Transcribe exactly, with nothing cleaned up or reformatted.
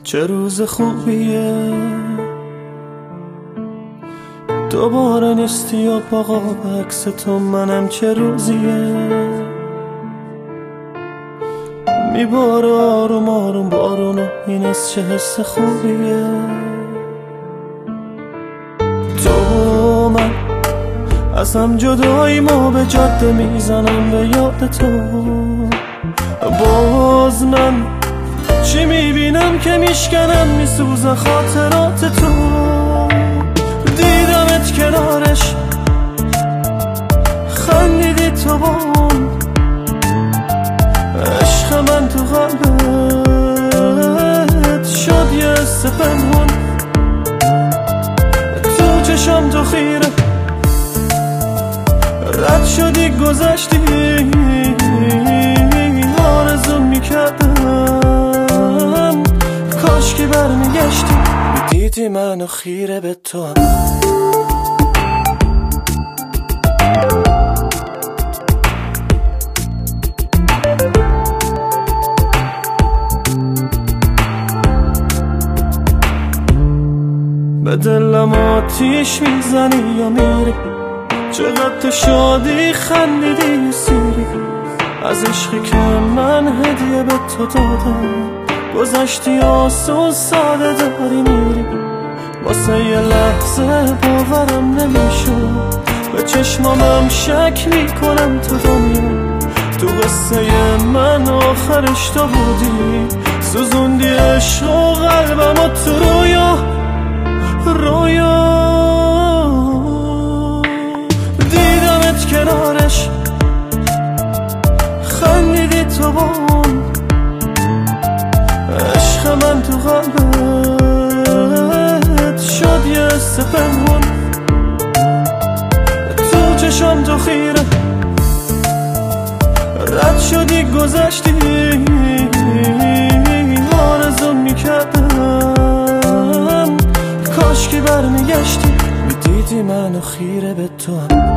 چه روز خوبیه، دوباره نیستی و با قاب عکس تو منم چه روزیه. میباره آروم آروم بارون و این از چه حس خوبیه. تو من از هم جدایی ما به جاده میزنم به یاد تو. باز من چی میبینم که میشکنم میسوزه خاطرات تو. دیدمت کنارش خندیدی تو با اون عشق من تو قلبت شد یه حس پنهون. تو چشم تو خیره رد شدی گذشتی، آرزو میکردم کاش که برمیگشتی. دیدی منو خیره به تو هم. به دلم آتیش میزنی یا میری، چقدر تو شادی خندیدی سیری از عشقی که من هدیه به تو دادم. گذشتی آسون ساده داری میری، واسه یه لحظه باورم نمیشد. به چشمامم شک میکنم تو دنیا، تو قصه من آخرش تو بودی. سوزوندی عشق و قلبم و تو رویا رویا. دیدمت کنارش خندیدی تو با اون عشق من تو قلبت شد یه حس پنهون. تو چشم تو خیره رد شدی گذشتی، آرزو میکردم کاش که برمیگشتی. میدیدی منو خیره به تو هم.